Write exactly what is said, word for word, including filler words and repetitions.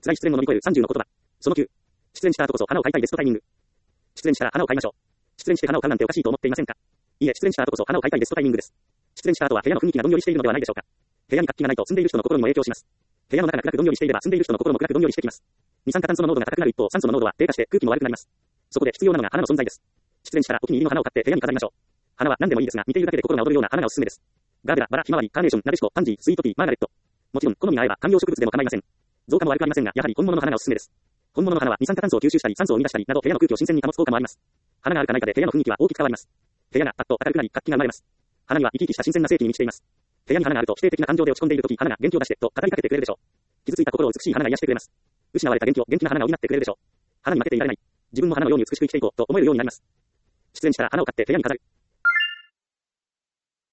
辛い失恋を乗り越えるさんじゅうの言葉。そのきゅう。失恋した後こそ花を買いたいベストタイミング。失恋したら花を買いましょう。失恋して花を買うなんておかしいと思っていませんか？いいえ、失恋した後こそ花を買いたいベストタイミングです。失恋した後は部屋の雰囲気がどんよりしているのではないでしょうか。部屋に活気がないと住んでいる人の心にも影響します。部屋の中が暗くどんよりしていれば住んでいる人の心も暗くどんよりしてきます。二酸化炭素の濃度が高くなる一方、酸素の濃度は低下して空気も悪くなります。そこで必要なのが花の存在です。失恋したらお気に入りの花を買って部屋に飾りましょう。花は何でもいいですが、見ているだけで心が躍るような花がおすすめです。ガーベラ、バラ、ひまわり、カーネーション、なでしこ、パンジー、スイートピー、マーガレット。もちろん、好みが合えば観葉植物でも構いません。造花も悪くありませんが、やはり本物の花がおすすめです。本物の花は二酸化炭素を吸収したり、酸素を生み出したりなど部屋の空気を新鮮に保つ効果もあります。花があるかないかで部屋の雰囲気は大きく変わります。部屋がパッと明るくなり活気が生まれます。花には生き生きした新鮮な生気に満ちています。部屋に花があると否定的な感情で落ち込んでいるとき、花が元気を出してと語りかけてくれるでしょう。傷ついた心を美しい花が癒してくれます。失われた元気を元気な花が補ってくれるでしょう。花に負けていられない。自分も花のように美しく生きていこうと思えるようになります。失恋したら花を買って部屋に飾る。